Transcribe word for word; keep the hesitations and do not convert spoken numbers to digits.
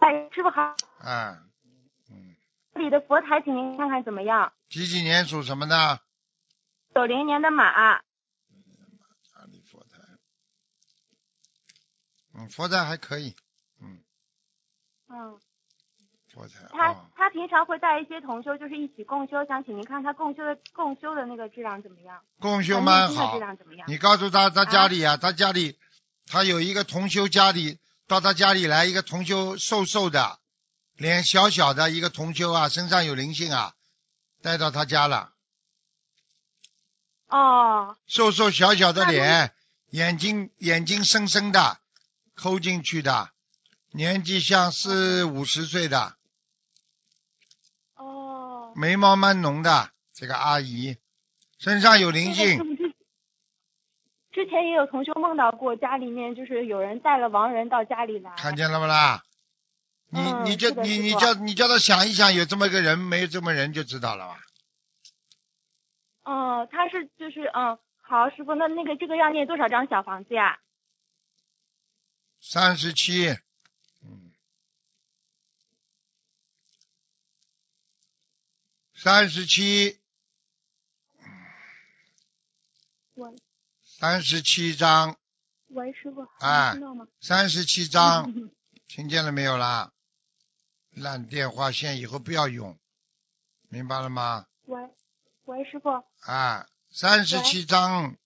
哎，师傅好， 啊，嗯， 这里的佛台，请您看看怎么样？ 几几年属什么的？ 九零年的马。 家里佛台，嗯，佛台还可以，嗯， 嗯， 佛台他、 哦， 他平常会带一些同修，就是一起共修，想请您看他共修的共修的那个质量怎么样？ 共修他蛮念经的质好。 量怎么样？ 你告诉他，他啊家里啊，他家里他有一个同修家里，到他家里来一个同修瘦瘦的，脸小小的一个同修啊，身上有灵性啊，带到他家了。 哦， 瘦瘦小小的那脸，眼睛眼睛深深的，抠进去的，年纪像四五十岁的， 哦， 眉毛蛮浓的，这个阿姨身上有灵这个师性， 傅之之前也有同修梦到过，家里面就是有人带了亡人到家里来。 看见了不啦？你你嗯， 就是的，师傅。 你你叫你叫他想一想，有这么个人没有这么人就知道了吧？ 哦，他是就是嗯，好，师傅，那那个这个要念多少张小房子呀？ 三十七，嗯，三十七， 喂三十七张， 喂，师傅，能哎听到吗？ 三十七张，听见了没有啦？烂电话线以后不要用，明白了吗？ 喂喂，师傅。 啊，三十七张，